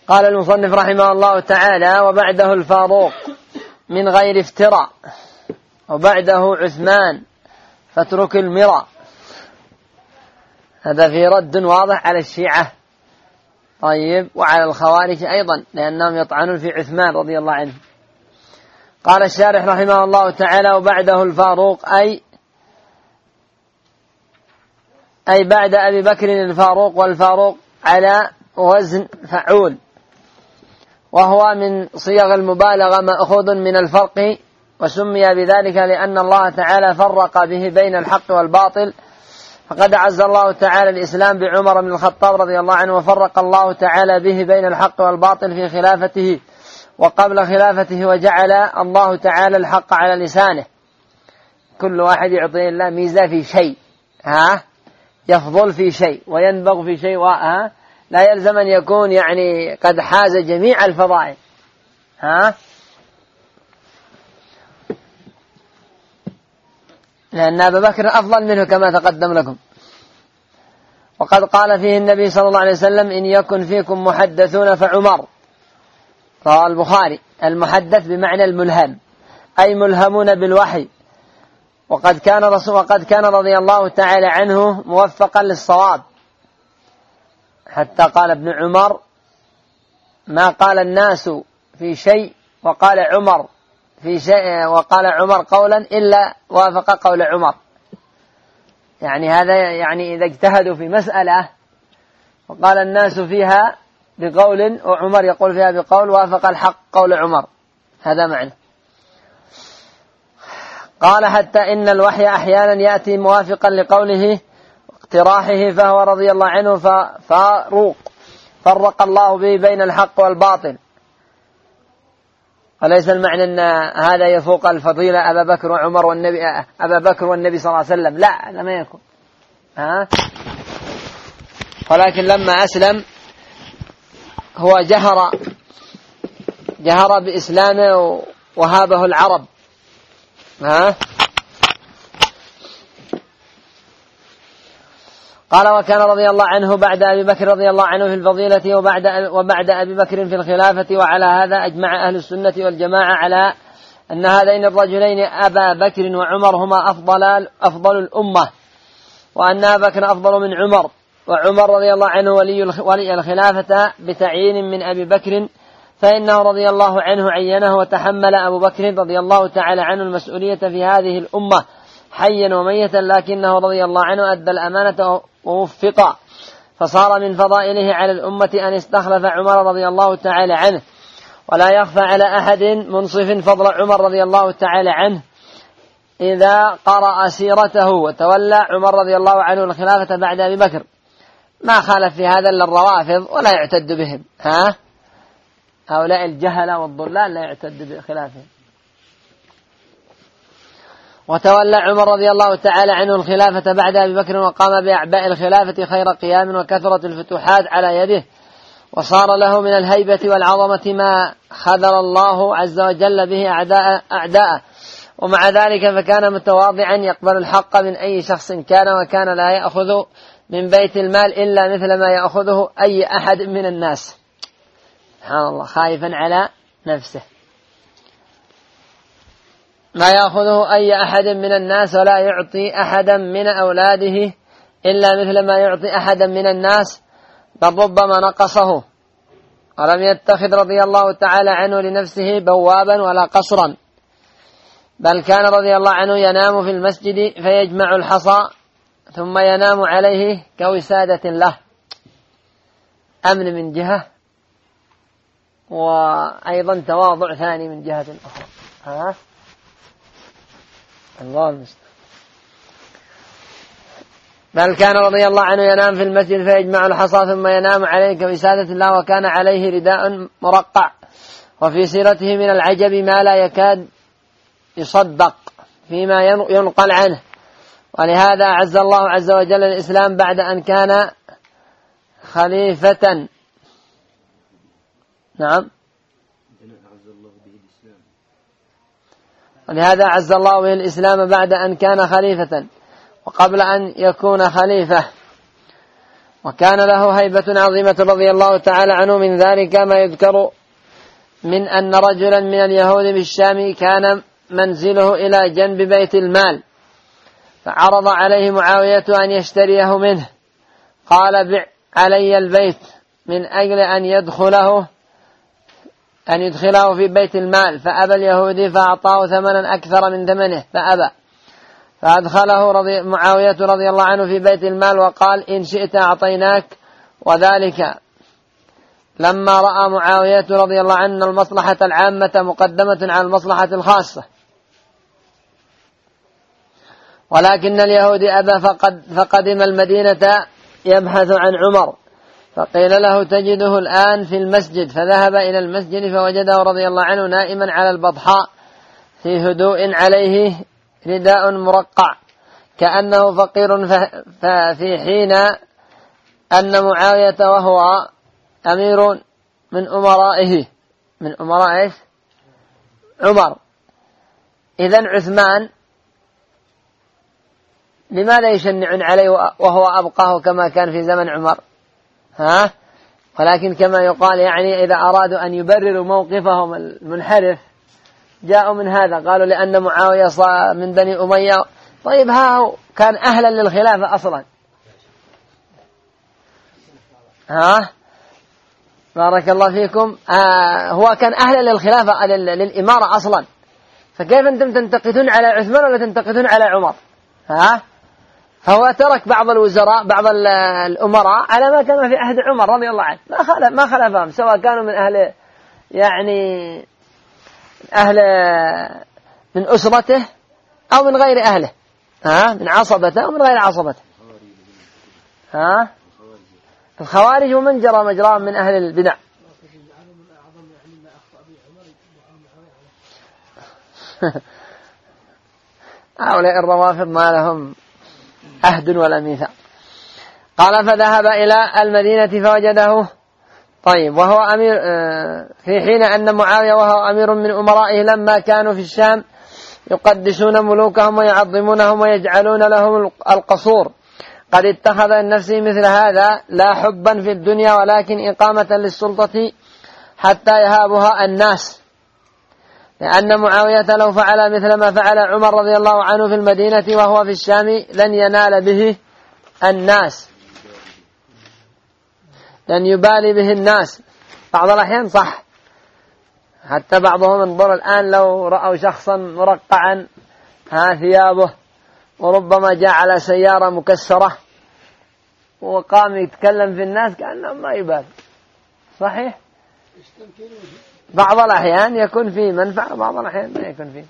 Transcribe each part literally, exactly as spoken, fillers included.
قال المصنف رحمه الله تعالى: وبعده الفاروق من غير افتراء، وبعده عثمان فاترك المرى. هذا في رد واضح على الشيعة، طيب، وعلى الخوارج أيضا، لأنهم يطعنون في عثمان رضي الله عنه. قال الشارح رحمه الله تعالى: وبعده الفاروق أي أي بعد أبي بكر الفاروق، والفاروق على وزن فعول، وهو من صيغ المبالغة مأخوذ من الفرق، وسمي بذلك لأن الله تعالى فرق به بين الحق والباطل، فقد أعز الله تعالى الإسلام بعمر بن الخطاب رضي الله عنه، وفرق الله تعالى به بين الحق والباطل في خلافته وقبل خلافته، وجعل الله تعالى الحق على لسانه. كل واحد يعطي الله ميزة في شيء، ها يفضل في شيء وينبغ في شيء، ها لا يلزم أن يكون يعني قد حاز جميع الفضائل، ها لأن أبا بكر أفضل منه كما تقدم لكم. وقد قال فيه النبي صلى الله عليه وسلم: إن يكن فيكم محدثون فعمر. رواه البخاري. المحدث بمعنى الملهم، أي ملهمون بالوحي. وقد كان رسول وقد كان رضي الله تعالى عنه موفقا للصواب، حتى قال ابن عمر: ما قال الناس في شيء وقال عمر في شيء وقال عمر قولا إلا وافق قول عمر. يعني هذا يعني إذا اجتهدوا في مسألة وقال الناس فيها بقول وعمر يقول فيها بقول، وافق الحق قول عمر، هذا معنى. قال: حتى إن الوحي أحيانا يأتي موافقا لقوله واقتراحه، فهو رضي الله عنه فاروق، فرق الله به بين الحق والباطل. وليس المعنى أن هذا يفوق الفضيلة أبا بكر وعمر والنبي أبا بكر والنبي صلى الله عليه وسلم، لا، لما يكون، ها ولكن لما أسلم هو جهر جهر بإسلامه وهابه العرب، ها قال: وكان رضي الله عنه بعد أبي بكر رضي الله عنه في الفضيلة، وبعد وبعد أبي بكر في الخلافة. وعلى هذا أجمع أهل السنة والجماعة على أن هذين الرجلين أبا بكر وعمر هما أفضل أفضل الأمة، وأن أبا بكر أفضل من عمر، وعمر رضي الله عنه ولي ولي الخلافة بتعيين من أبي بكر، فإنه رضي الله عنه عينه، وتحمل أبو بكر رضي الله تعالى عنه المسؤولية في هذه الأمة حيا وميتا، لكنه رضي الله عنه أدى الأمانة ووفق، فصار من فضائله على الأمة أن استخلف عمر رضي الله تعالى عنه. ولا يخفى على أحد منصف فضل عمر رضي الله تعالى عنه إذا قرأ سيرته، وتولى عمر رضي الله عنه الخلافة بعد أبي بكر. ما خالف في هذا إلا الروافض، ولا يعتد بهم، ها هؤلاء الجهلة والضلال لا يعتد بخلافهم. وتولى عمر رضي الله تعالى عنه الخلافة بعد أبي بكر، وقام بأعباء الخلافة خير قيام، وكثرت الفتوحات على يده، وصار له من الهيبة والعظمة ما خذل الله عز وجل به أعداء أعداءه. ومع ذلك فكان متواضعا يقبل الحق من أي شخص كان، وكان لا يأخذ من بيت المال إلا مثل ما يأخذه أي أحد من الناس. سبحان الله، خائفا على نفسه، ما يأخذه أي أحد من الناس، ولا يعطي أحدا من أولاده إلا مثل ما يعطي أحدا من الناس، بل ربما نقصه. ولم يتخذ رضي الله تعالى عنه لنفسه بوابا ولا قصرا، بل كان رضي الله عنه ينام في المسجد فيجمع الحصى ثم ينام عليه كوسادة له. أمن من جهة، وأيضا تواضع ثاني من جهة أخرى، ها الله المستعان. بل كان رضي الله عنه ينام في المسجد فيجمع الحصى ثم ينام عليه كوسادة الله، وكان عليه رداء مرقع. وفي سيرته من العجب ما لا يكاد يصدق فيما ينقل عنه. ولهذا أعز الله عز وجل الإسلام بعد أن كان خليفة. نعم، ولهذا أعز الله به الإسلام بعد أن كان خليفة، وقبل أن يكون خليفة. وكان له هيبة عظيمة رضي الله تعالى عنه. من ذلك ما يذكر من أن رجلا من اليهود بالشام كان منزله إلى جنب بيت المال، فعرض عليه معاوية أن يشتريه منه، قال بع علي البيت من أجل أن يدخله أن يدخله في بيت المال، فأبى اليهودي فأعطاه ثمنا أكثر من ثمنه فأبى، فأدخله رضي معاوية رضي الله عنه في بيت المال وقال إن شئت أعطيناك. وذلك لما رأى معاوية رضي الله عنه المصلحة العامة مقدمة على المصلحة الخاصة، ولكن اليهودي أبى فقد فقدم المدينة يبحث عن عمر، فقيل له تجده الآن في المسجد، فذهب إلى المسجد فوجده رضي الله عنه نائما على البطحاء في هدوء عليه رداء مرقع كأنه فقير، ففي حين أن معاوية وهو أمير من أمرائه من أمراء إيش؟ عمر. إذن عثمان لماذا يشنعون عليه وهو أبقاه كما كان في زمن عمر؟ ها؟ ولكن كما يقال يعني إذا أرادوا أن يبرروا موقفهم المنحرف جاءوا من هذا، قالوا لأن معاوية من بني أمية. طيب ها هو كان أهلا للخلافة أصلا، ها بارك الله فيكم. آه هو كان أهلا للخلافة للإمارة أصلا، فكيف أنتم تنتقدون على عثمان ولا تنتقدون على عمر؟ ها فهو ترك بعض الوزراء بعض الأمراء على ما كان في عهد عمر رضي الله عنه، ما خلف ما خلفهم، سواء كانوا من أهل يعني أهل من أسرته أو من غير أهله، ها من عصبته أو من غير عصبته. ها الخوارج ومن جرى مجراهم من أهل البدع. هؤلاء الروافض ما لهم عهد ولا ميثاق. قال فذهب إلى المدينة فوجده طيب وهو أمير في حين أن معاوية وهو أمير من أمرائه لما كانوا في الشام يقدسون ملوكهم ويعظمونهم ويجعلون لهم القصور، قد اتخذ النفس مثل هذا لا حبا في الدنيا ولكن إقامة للسلطة حتى يهابها الناس، لأن معاوية لو فعل مثل ما فعل عمر رضي الله عنه في المدينة وهو في الشام لن ينال به الناس، لن يبالي به الناس. بعض الأحيان صح، حتى بعضهم انظر الآن لو رأوا شخصا مرقعا ها ثيابه وربما جاء على سيارة مكسرة وقام يتكلم في الناس كأنه ما يبال، صحيح؟ بعض الأحيان يكون فيه منفعة وبعض الأحيان ما يكون فيه.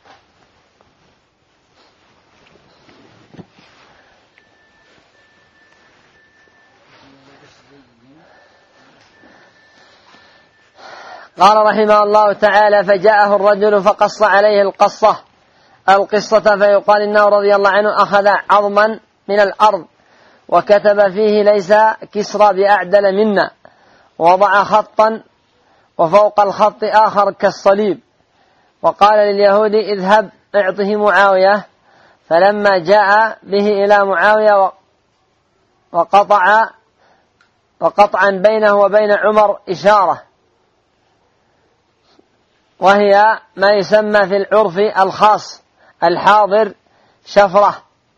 قال رحمه الله تعالى فجاءه الرجل فقص عليه القصة القصة فيقال إنه رضي الله عنه أخذ عظما من الأرض وكتب فيه ليس كسرى بأعدل منا، ووضع خطا وفوق الخط آخر كالصليب، وقال لليهود اذهب اعطه معاوية، فلما جاء به إلى معاوية وقطع وقطعا بينه وبين عمر إشارة، وهي ما يسمى في العرف الخاص الحاضر شفرة.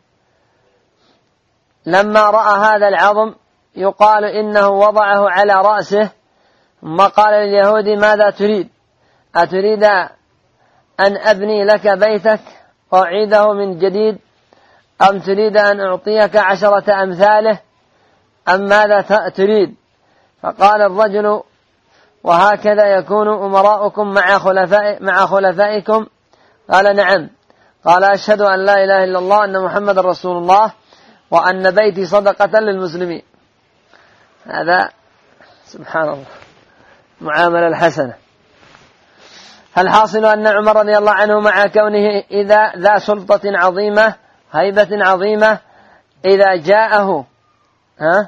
لما رأى هذا العظم يقال إنه وضعه على رأسه، ثم قال لليهود ماذا تريد؟ أتريد أن أبني لك بيتك وأعيده من جديد، أم تريد أن أعطيك عشرة أمثاله، أم ماذا تريد؟ فقال الرجل وهكذا يكون أمراؤكم مع خلفاء مع خلفائكم؟ قال نعم. قال أشهد أن لا إله إلا الله أن محمد رسول الله وأن بيتي صدقة للمسلمين. هذا سبحان الله معاملة الحسنة. الحاصل أن عمر رضي الله عنه مع كونه إذا ذا سلطة عظيمة هيبة عظيمة إذا جاءه ها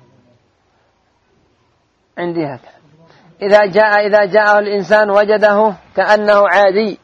عندي هكذا إذا جاء إذا جاءه الإنسان وجده كأنه عادي.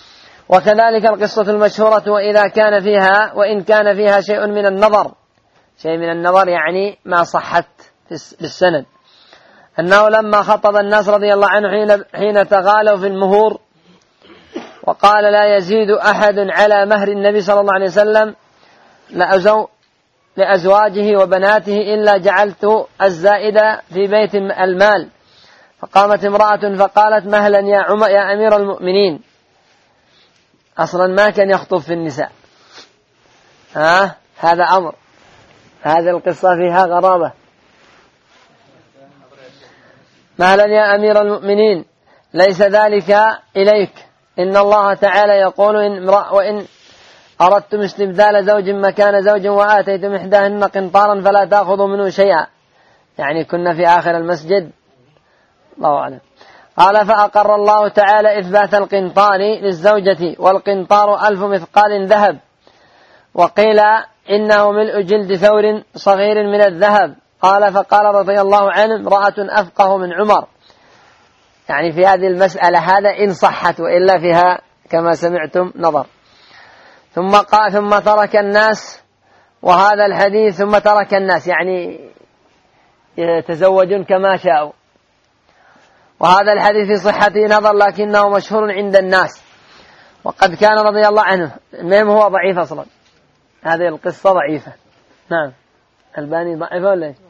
وكذلك القصة المشهورة وإذا كان فيها وإن كان فيها شيء من النظر شيء من النظر يعني ما صحت بالسند، أنه لما خطب الناس رضي الله عنه حين, حين تغالوا في المهور وقال لا يزيد أحد على مهر النبي صلى الله عليه وسلم لأزو لأزواجه وبناته إلا جعلت الزائدة في بيت المال. فقامت امرأة فقالت مهلا يا عمر يا أمير المؤمنين. أصلا ما كان يخطب في النساء، ها هذا أمر، هذه القصة فيها غرابة. مهلا يا أمير المؤمنين ليس ذلك إليك، إن الله تعالى يقول إن وإن أردتم استبدال زوج مكان زوج وآتيتم إحداهن قنطارا فلا تأخذوا منه شيئا، يعني كنا في آخر المسجد الله أعلم. قال فأقر الله تعالى إثبات القنطار للزوجة، والقنطار ألف مثقال ذهب، وقيل إنه ملء جلد ثور صغير من الذهب. قال فقال رضي الله عنه امرأة أفقه من عمر، يعني في هذه المسألة هذا إن صحت، وإلا فيها كما سمعتم نظر. ثم قال ثم ترك الناس، وهذا الحديث ثم ترك الناس يعني يتزوجون كما شاءوا، وهذا الحديث في صحته نظر لكنه مشهور عند الناس. وقد كان رضي الله عنه المهم هو ضعيف أصلا، هذه القصة ضعيفة. نعم الباني ضعيفة ولا ايش؟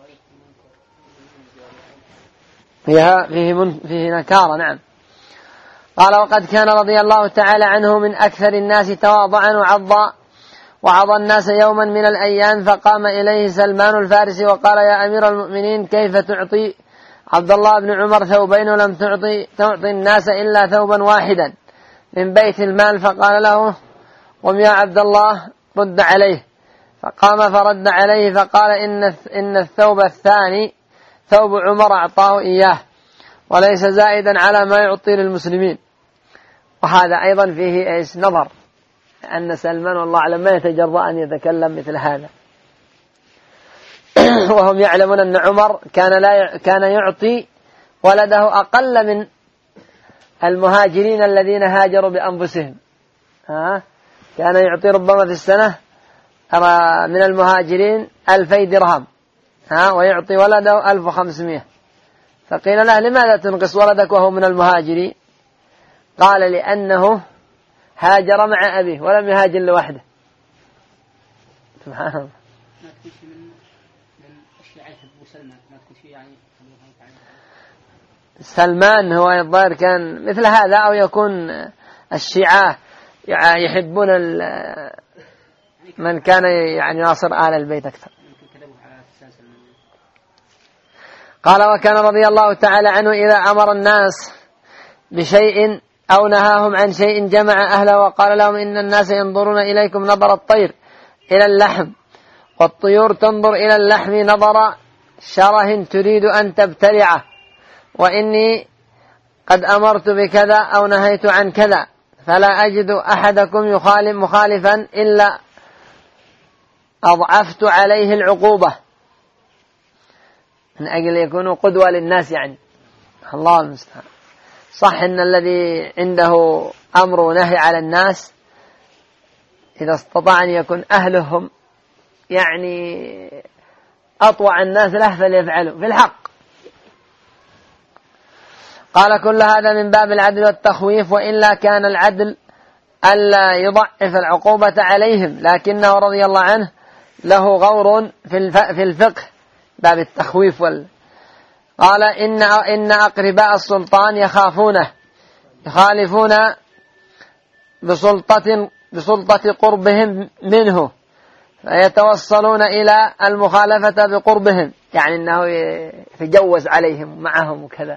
فيها فيه من فيه نكارة. نعم. قال وقد كان رضي الله تعالى عنه من أكثر الناس تواضعا وعضا، وعظ الناس يوما من الأيام فقام إليه سلمان الفارسي وقال يا أمير المؤمنين كيف تعطي عبد الله بن عمر ثوبين ولم تعطي, تعطي الناس إلا ثوبا واحدا من بيت المال؟ فقال له قم يا عبد الله رد عليه. فقام فرد عليه فقال إن, إن الثوب الثاني ثوب عمر أعطاه إياه وليس زائدا على ما يعطي للمسلمين. وهذا أيضا فيه إيش نظر، أن سلمان والله أعلم ما يتجرأ أن يتكلم مثل هذا وهم يعلمون أن عمر كان لا كان يعطي ولده أقل من المهاجرين الذين هاجروا بأنفسهم، ها كان يعطي ربما في السنة من المهاجرين ألفي درهم، ها ويعطي ولده ألف وخمسمائة. فقيل له لماذا تنقص ولدك وهو من المهاجرين؟ قال لأنه هاجر مع أبيه ولم يهاجر لوحده. سبحان الله. سلمان هو الظاهر كان مثل هذا، أو يكون الشيعة يحبون من كان يعني ناصر آل البيت أكثر. قال وكان رضي الله تعالى عنه إذا أمر الناس بشيء أو نهاهم عن شيء جمع أهله وقال لهم إن الناس ينظرون إليكم نظر الطير إلى اللحم، والطيور تنظر إلى اللحم نظر شره تريد أن تبتلعه، وإني قد أمرت بكذا أو نهيت عن كذا، فلا أجد أحدكم يخالف مخالفا إلا أضعفت عليه العقوبة، من أجل يكونوا قدوة للناس. يعني الله المستعان. صح إن الذي عنده أمر ونهي على الناس إذا استطاع أن يكون أهلهم يعني أطوع الناس له فليفعلوا في الحق. قال كل هذا من باب العدل والتخويف، وإلا كان العدل ألا يضعف العقوبة عليهم، لكنه رضي الله عنه له غور في الفقه باب التخويف وال... قال إن, إن أقرباء السلطان يخافونه يخالفون بسلطة, بسلطة قربهم منه، فيتوصلون إلى المخالفة بقربهم، يعني أنه يتجوز عليهم معهم وكذا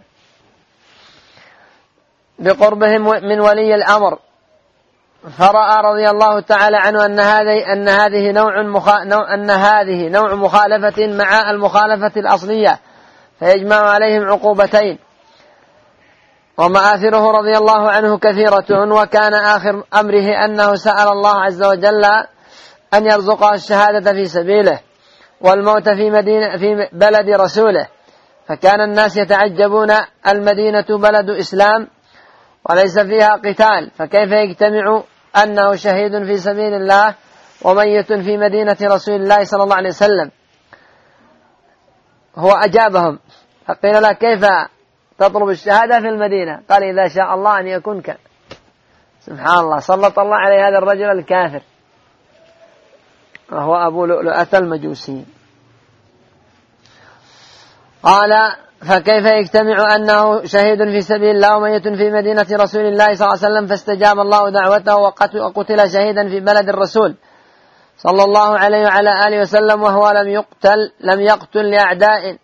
بقربهم من ولي الأمر. فرأى رضي الله تعالى عنه أن هذه أن هذه نوع مخا... أن هذه نوع مخالفة مع المخالفة الأصلية، فيجمع عليهم عقوبتين. ومآثره رضي الله عنه كثيرة، وكان آخر أمره أنه سأل الله عز وجل أن يرزقه الشهادة في سبيله والموت في مدينة في بلد رسوله، فكان الناس يتعجبون المدينة بلد إسلام وليس فيها قتال، فكيف يجتمع أنه شهيد في سبيل الله وميت في مدينة رسول الله صلى الله عليه وسلم. هو أجابهم فقيل له كيف تطلب الشهادة في المدينة؟ قال إذا شاء الله أن يكون كان. سبحان الله، سلط الله عليه هذا الرجل الكافر وهو أبو لؤلؤة المجوسي. قال فكيف يجتمع أنه شهيد في سبيل الله وميت في مدينة رسول الله صلى الله عليه وسلم فاستجاب الله دعوته وقتل شهيدا في بلد الرسول صلى الله عليه وعلى آله وسلم وهو لم يقتل لم يقتل لأعداء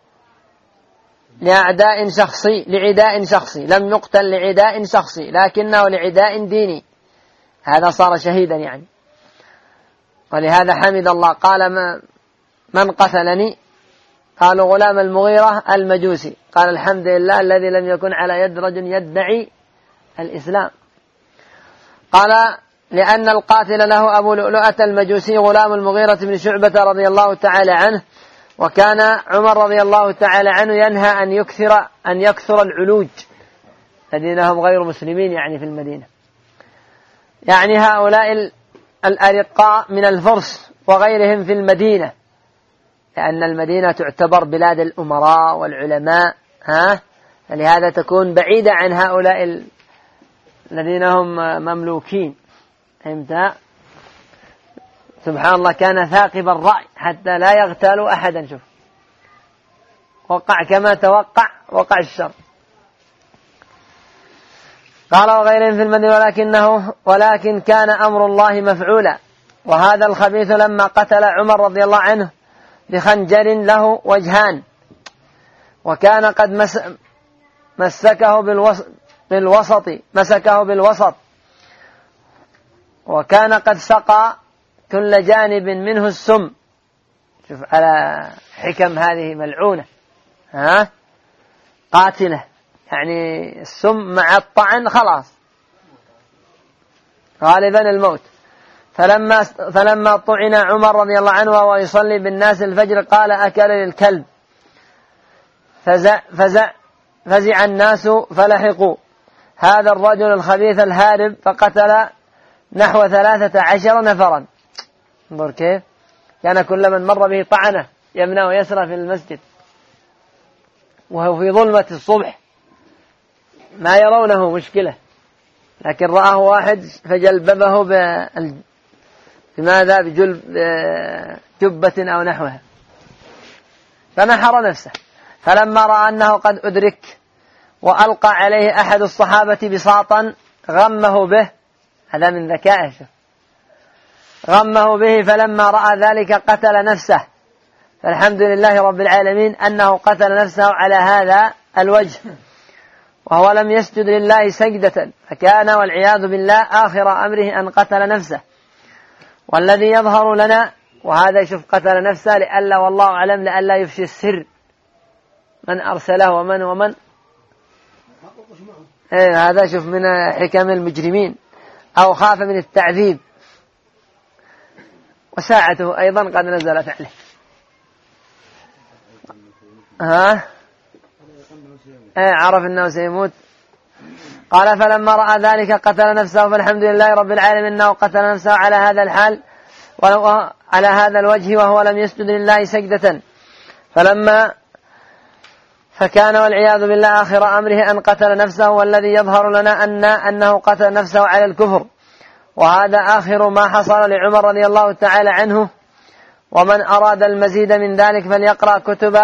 لأعداء شخصي لعداء شخصي لم يقتل لعداء شخصي لكنه لعداء ديني، هذا صار شهيدا يعني. ولهذا حمد الله قال ما من قتلني؟ قالوا غلام المغيرة المجوسي، قال الحمد لله الذي لم يكن على يد رجل يدعي الإسلام. قال لأن القاتل له أبو لؤلؤة المجوسي غلام المغيرة بن شعبة رضي الله تعالى عنه، وكان عمر رضي الله تعالى عنه ينهى أن يكثر أن يكثر العلوج الذين هم غير مسلمين يعني في المدينة، يعني هؤلاء الأرقاء من الفرس وغيرهم في المدينة، لأن المدينة تعتبر بلاد الأمراء والعلماء، ها فلهذا تكون بعيدة عن هؤلاء الذين هم مملوكين. فهمت؟ سبحان الله، كان ثاقب الرأي حتى لا يغتالوا أحدا. شوف وقع كما توقع وقع الشر. قال وغيرهم في المدينة ولكنه ولكن كان أمر الله مفعولا. وهذا الخبيث لما قتل عمر رضي الله عنه بخنجر له وجهان، وكان قد مس مسكه بالوسط بالوسط مسكه بالوسط وكان قد سقى كل جانب منه السم. شوف على حكم هذه ملعونة، ها قاتلة، يعني السم مع الطعن خلاص غالبا الموت. فلما فلما طعن عمر رضي الله عنه وهو يصلي بالناس الفجر قال أكل للكلب، فزع فزع فزع الناس فلحقوا هذا الرجل الخبيث الهارب فقتل نحو ثلاثة عشر نفرا. انظر كيف كان كل من مر به طعنه يمنع ويسرى في المسجد وهو في ظلمة الصبح ما يرونه مشكلة، لكن رآه واحد فجلببه بماذا بجلب جبة أو نحوها فنحر نفسه. فلما رأى أنه قد أدرك وألقى عليه أحد الصحابة بساطا غمه به، هذا من ذكائه، غمه به، فلما رأى ذلك قتل نفسه. فالحمد لله رب العالمين أنه قتل نفسه على هذا الوجه وهو لم يسجد لله سجدة، فكان والعياذ بالله آخر أمره أن قتل نفسه. والذي يظهر لنا وهذا يشوف قتل نفسه لألا والله أعلم لألا يفشي السر من أرسله ومن ومن إيه هذا شوف من حكم المجرمين، أو خاف من التعذيب، وساعته أيضا قد نزلت عليه. ها ايه عرف انه سيموت. قال فلما رأى ذلك قتل نفسه. فالحمد لله رب العالمين انه قتل نفسه على هذا الحال على هذا الوجه وهو لم يسجد لله سجدة. فلما فكان والعياذ بالله آخر أمره أن قتل نفسه، والذي يظهر لنا أن أنه قتل نفسه على الكفر، وهذا آخر ما حصل لعمر رضي الله تعالى عنه. ومن أراد المزيد من ذلك فليقرأ كتب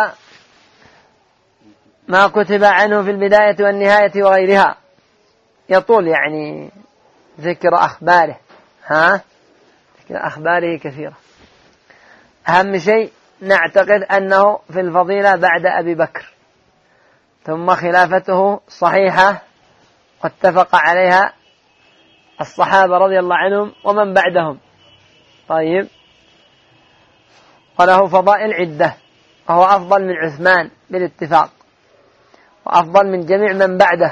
ما كتب عنه في البداية والنهاية وغيرها، يطول يعني ذكر أخباره، ها ذكر أخباره كثيرة. أهم شيء نعتقد أنه في الفضيلة بعد أبي بكر، ثم خلافته صحيحة واتفق عليها الصحابة رضي الله عنهم ومن بعدهم. طيب، وله فضائل عدة، وهو أفضل من عثمان بالاتفاق، وأفضل من جميع من بعده.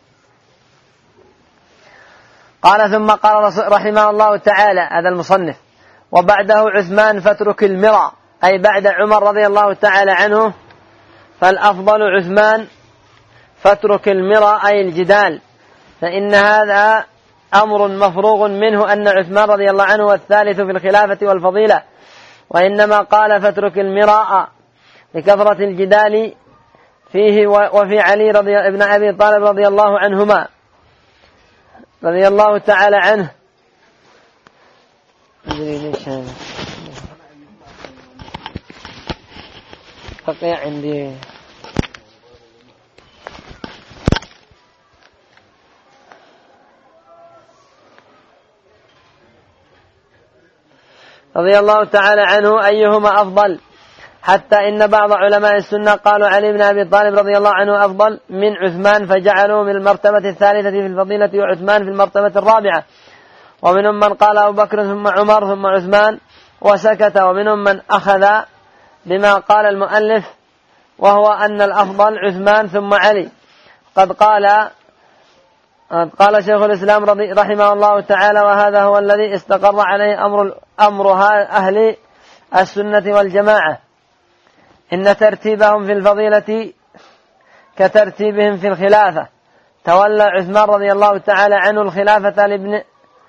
قال ثم قال رحمه الله تعالى هذا المصنف: وبعده عثمان فاترك المرى، أي بعد عمر رضي الله تعالى عنه فالأفضل عثمان، فاترك المرى أي الجدال، فإن هذا أمر مفروغ منه أن عثمان رضي الله عنه والثالث في الخلافة والفضيلة، وإنما قال فاترك المراء لكثرة الجدال فيه وفي علي رضي ابن أبي طالب رضي الله عنهما رضي الله تعالى عنه. بقي عندي رضي الله تعالى عنه أيهما أفضل، حتى إن بعض علماء السنة قالوا علي بن أبي طالب رضي الله عنه أفضل من عثمان، فجعلوا من المرتبة الثالثة في الفضيلة وعثمان في المرتبة الرابعة. ومنهم من قال أبو بكر ثم عمر ثم عثمان وسكت، ومنهم من أخذ بما قال المؤلف وهو أن الأفضل عثمان ثم علي. قد قال قال شيخ الإسلام رحمه الله تعالى: وهذا هو الذي استقر عليه أمر أمر أهل السنة والجماعة، إن ترتيبهم في الفضيلة كترتيبهم في الخلافة. تولى عثمان رضي الله تعالى عنه الخلافة لابن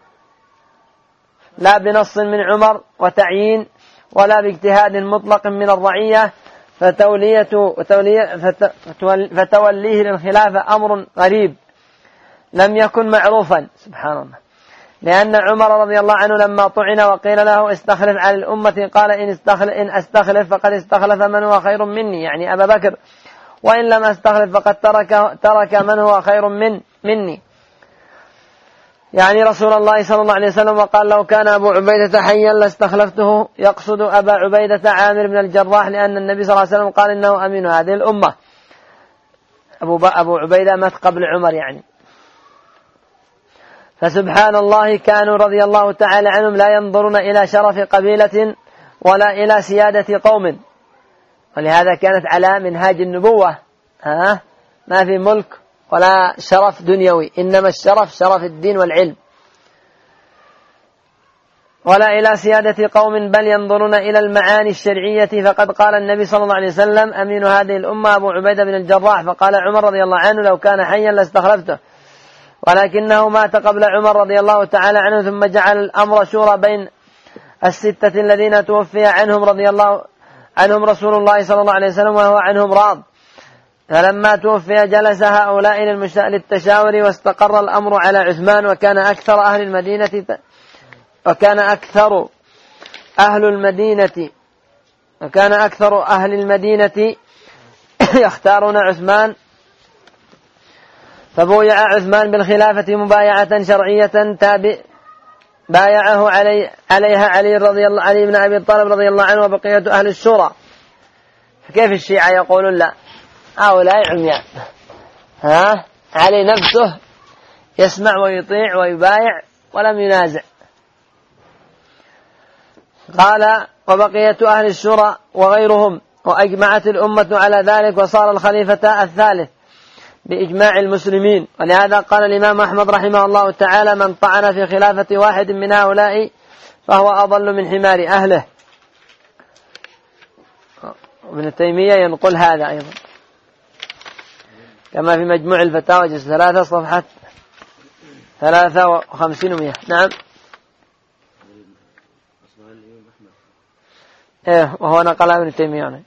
لا بنص من عمر وتعيين ولا باجتهاد مطلق من الرعية، فتولية فتوليه للخلافة أمر غريب لم يكن معروفا، سبحان الله، لأن عمر رضي الله عنه لما طعن وقيل له استخلف على الأمة قال إن استخلف, إن أستخلف فقد استخلف من هو خير مني، يعني أبا بكر، وإن لم أستخلف فقد ترك, ترك من هو خير من مني، يعني رسول الله صلى الله عليه وسلم. وقال: لو كان أبو عبيدة حيا لاستخلفته، يقصد أبا عبيدة عامر بن الجراح، لأن النبي صلى الله عليه وسلم قال إنه أمين هذه الأمة. أبو, أبو عبيدة مات قبل عمر يعني. فسبحان الله، كانوا رضي الله تعالى عنهم لا ينظرون إلى شرف قبيلة ولا إلى سيادة قوم، ولهذا كانت على منهاج النبوة، ها ما في ملك ولا شرف دنيوي، إنما الشرف شرف الدين والعلم، ولا إلى سيادة قوم، بل ينظرون إلى المعاني الشرعية. فقد قال النبي صلى الله عليه وسلم: أمين هذه الأمة أبو عبيدة بن الجراح. فقال عمر رضي الله عنه: لو كان حيا لاستخلفته، ولكنه مات قبل عمر رضي الله تعالى عنه، ثم جعل الأمر شورى بين الستة الذين توفي عنهم رضي الله عنهم رسول الله صلى الله عليه وسلم وهو عنهم راض. فلما توفي جلس هؤلاء للتشاور، واستقر الأمر على عثمان، وكان أكثر أهل المدينة وكان أكثر أهل المدينة وكان أكثر أهل المدينة يختارون عثمان، فبويع عثمان بالخلافة مبايعة شرعية تابع بايعه علي عليها علي رضي الله علي بن أبي طالب رضي الله عنه وبقية أهل الشورى. فكيف الشيعة يقولون لا، هؤلاء عمياء، ها علي نفسه يسمع ويطيع ويبايع ولم ينازع. قال: وبقية أهل الشورى وغيرهم، وأجمعت الأمة على ذلك، وصار الخليفة الثالث بإجماع المسلمين. ولهذا قال الإمام أحمد رحمه الله تعالى: من طعن في خلافة واحد من هؤلاء فهو أضل من حمار أهله. ابن تيمية ينقل هذا أيضا كما في مجموع الفتاوى جزء ثلاثة صفحة ثلاثة وخمسين ومئة. نعم. إيه، وهو نقل ابن تيمية يعني.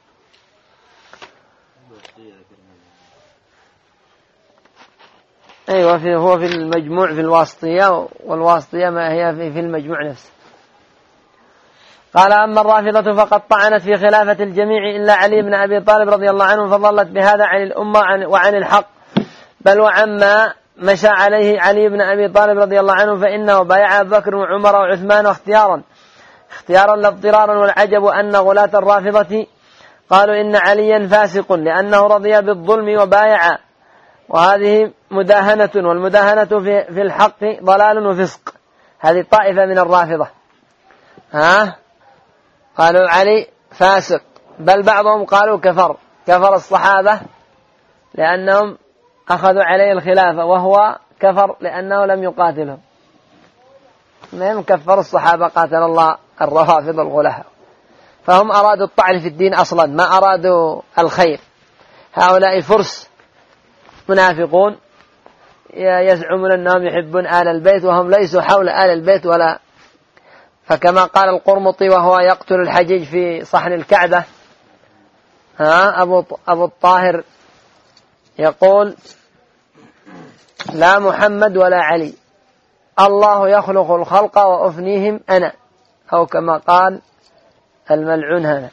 أيوة، في هو في المجموع في الواسطية، والواسطية ما هي في, في المجموع نفسه. قال: أما الرافضة فقد طعنت في خلافة الجميع إلا علي بن أبي طالب رضي الله عنه، فضلت بهذا عن الأمة وعن الحق، بل وعما مشى عليه علي بن أبي طالب رضي الله عنه، فإنه بايع أبو بكر وعمر وعثمان اختيارا اختيارا لا اضطرارا. والعجب أن غلاة الرافضة قالوا إن عليا فاسق لأنه رضي بالظلم وبايع، وهذه مداهنة، والمداهنة في, في الحق ضلال وفسق. هذه طائفة من الرافضة، ها قالوا علي فاسق، بل بعضهم قالوا كفر كفر الصحابة لأنهم أخذوا عليه الخلافة، وهو كفر لأنه لم يقاتلهم. ما يكفر الصحابة قاتل الله الروافض الغلاة، فهم أرادوا الطعن في الدين أصلا، ما أرادوا الخير. هؤلاء فرس منافقون يزعمون أنهم يحبون آل البيت وهم ليسوا حول آل البيت ولا. فكما قال القرمطي وهو يقتل الحجيج في صحن الكعبة، ها أبو أبو الطاهر يقول: لا محمد ولا علي، الله يخلق الخلق وأفنيهم أنا، أو كما قال الملعون هنا.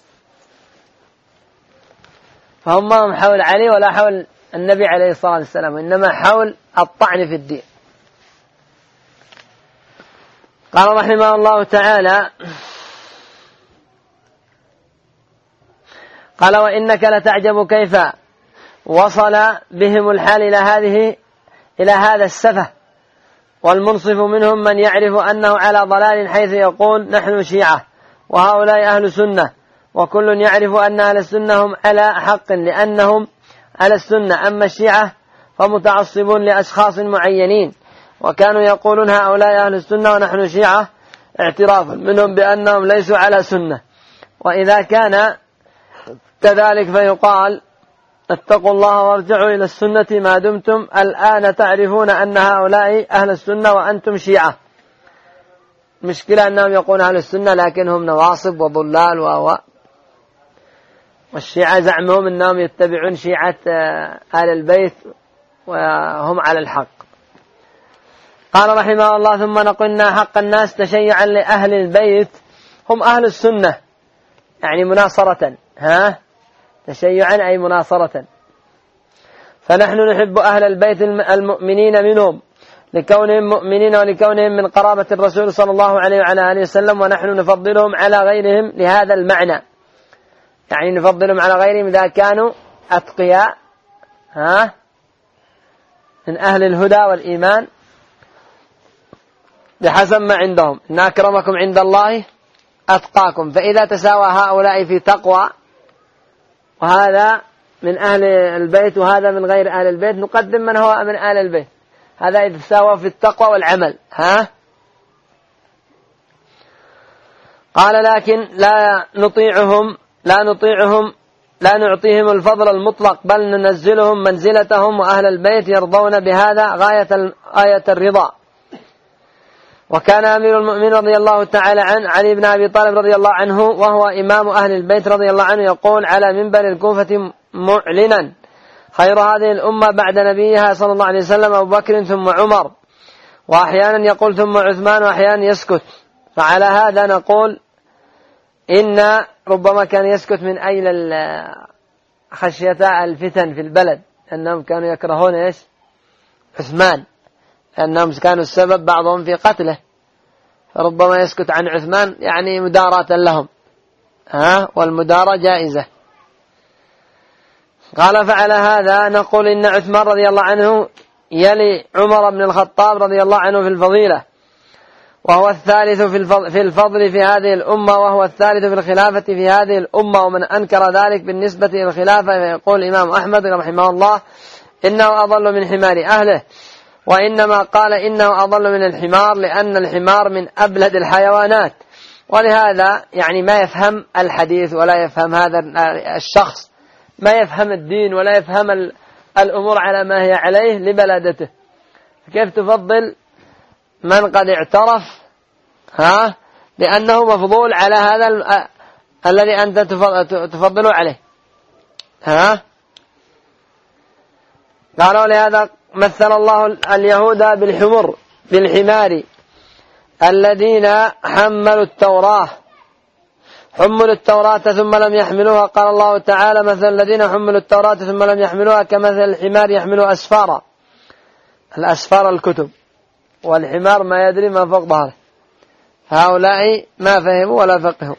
فهم هم حول علي ولا حول النبي عليه الصلاة والسلام، إنما حول الطعن في الدين. قال رحمه الله تعالى: قال: وإنك لتعجب كيف وصل بهم الحال إلى هذه إلى هذا السفه، والمنصف منهم من يعرف أنه على ضلال حيث يقول نحن شيعة وهؤلاء أهل سنة، وكل يعرف أن أهل السنة هم على حق لأنهم على السنة، أما الشيعة فمتعصبون لأشخاص معينين، وكانوا يقولون هؤلاء أهل السنة ونحن شيعة اعترافا منهم بأنهم ليسوا على سنة. وإذا كان كذلك فيقال اتقوا الله وارجعوا إلى السنة ما دمتم الآن تعرفون أن هؤلاء أهل السنة وأنتم شيعة. مشكلة أنهم يقولون أهل السنة لكنهم نواصب وضلال و والشيعة زعمهم أنهم يتبعون شيعة آل البيت وهم على الحق. قال رحمه الله: ثم نقلنا حق الناس تشيعا لأهل البيت هم أهل السنة، يعني مناصرة، ها تشيعا أي مناصرة. فنحن نحب أهل البيت المؤمنين منهم لكونهم مؤمنين ولكونهم من قرابة الرسول صلى الله عليه وعلى آله وسلم، ونحن نفضلهم على غيرهم لهذا المعنى، يعني نفضلهم على غيرهم إذا كانوا أتقياء، ها من أهل الهدى والإيمان بحسب ما عندهم، إن أكرمكم عند الله أتقاكم. فإذا تساوى هؤلاء في تقوى وهذا من أهل البيت وهذا من غير أهل البيت، نقدم من هو من أهل البيت، هذا إذا تساوى في التقوى والعمل. ها قال: لكن لا نطيعهم لا نطيعهم لا نعطيهم الفضل المطلق، بل ننزلهم منزلتهم، وأهل البيت يرضون بهذا غاية غاية الرضا. وكان أمير المؤمنين رضي الله تعالى عنه علي بن أبي طالب رضي الله عنه وهو إمام أهل البيت رضي الله عنه يقول على منبر الكوفة معلنا: خير هذه الأمة بعد نبيها صلى الله عليه وسلم أبو بكر ثم عمر، وأحيانا يقول ثم عثمان، وأحيانا يسكت. فعلى هذا نقول إن ربما كان يسكت من أجل خشية الفتن في البلد، أنهم كانوا يكرهون إيش عثمان، أنهم كانوا السبب بعضهم في قتله، فربما يسكت عن عثمان يعني مداراة لهم، ها والمدارة جائزة. قال: فعلى هذا نقول إن عثمان رضي الله عنه يلي عمر بن الخطاب رضي الله عنه في الفضيلة، وهو الثالث في الفضل في هذه الأمة، وهو الثالث في الخلافة في هذه الأمة. ومن أنكر ذلك بالنسبة إلى الخلافة فيقول الإمام أحمد رحمه الله إنه أضل من حمار أهله، وإنما قال إنه أضل من الحمار لأن الحمار من أبلد الحيوانات. ولهذا يعني ما يفهم الحديث ولا يفهم هذا الشخص، ما يفهم الدين ولا يفهم الأمور على ما هي عليه لبلدته. كيف تفضل من قد اعترف ها لأنه مفضول على هذا ال... الذي أنت تفضله عليه؟ ها قالوا لهذا مثل الله اليهود بالحمر بالحمار الذين حملوا التوراة حملوا التوراة ثم لم يحملوها. قال الله تعالى: مثل الذين حملوا التوراة ثم لم يحملوها كمثل الحمار يحمل أسفارا. الأسفار الكتب، والحمار ما يدري ما فوق ظهره. هؤلاء ما فهموا ولا فقهوا.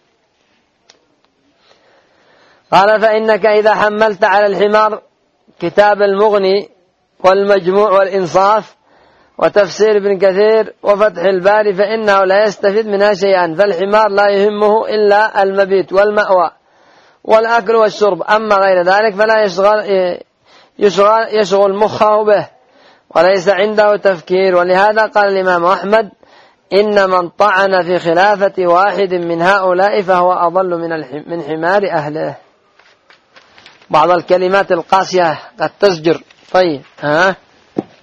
قال: فإنك إذا حملت على الحمار كتاب المغني والمجموع والإنصاف وتفسير ابن كثير وفتح الباري فإنه لا يستفيد منها شيئا، فالحمار لا يهمه إلا المبيت والمأوى والأكل والشرب، أما غير ذلك فلا يشغل, يشغل, يشغل مخه به وليس عنده تفكير. ولهذا قال الإمام أحمد: إن من طعن في خلافة واحد من هؤلاء فهو أضل من من حمار أهله. بعض الكلمات القاسية قد تزجر. طيب ها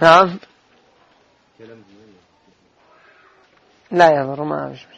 نعم لا يضر ما أعرف.